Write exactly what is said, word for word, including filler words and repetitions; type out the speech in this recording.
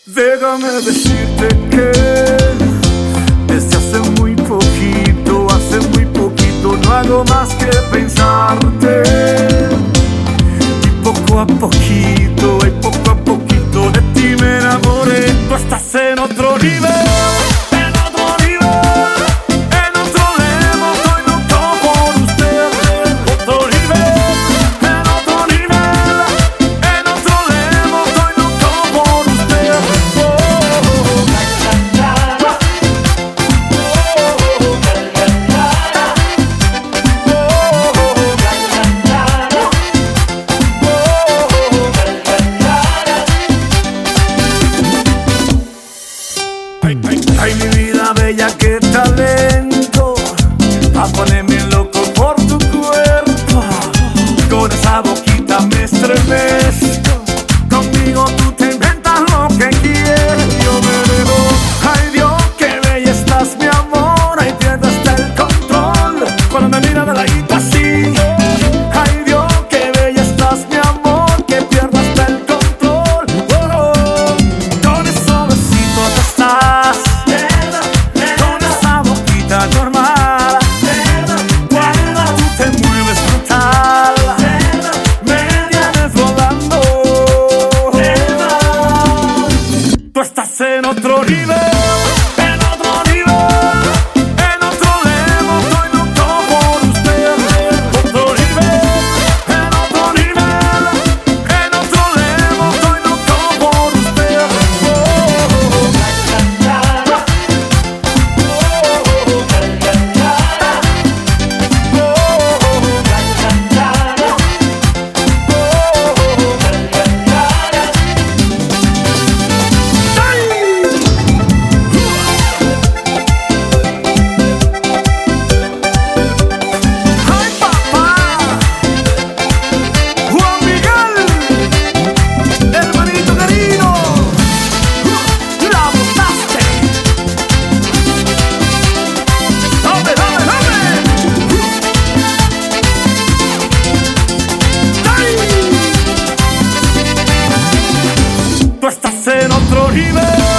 Déjame decirte que desde hace muy poquito, hace muy poquito no hago más que pensarte. Y poco a poquito, y poco a poquito de ti me enamoré. Tú estás en otro nivel. Ay, mi vida bella, qué talento, a ponerme loco por tu cuerpo. Con esa boquita me estremezco, conmigo tú te inventas lo que quieres. Yo me dejo, ay Dios, qué bella estás, mi amor. Ay, pierdes hasta el control cuando me miras de ladito así. Ay Dios, qué bella estás, mi amor, que pierdo hasta el control. Oh, oh. Con esos besitos estás normal, cuando tú te mueves brutal, me tienes volando. Tú estás en otro nivel. Tú estás en otro nivel.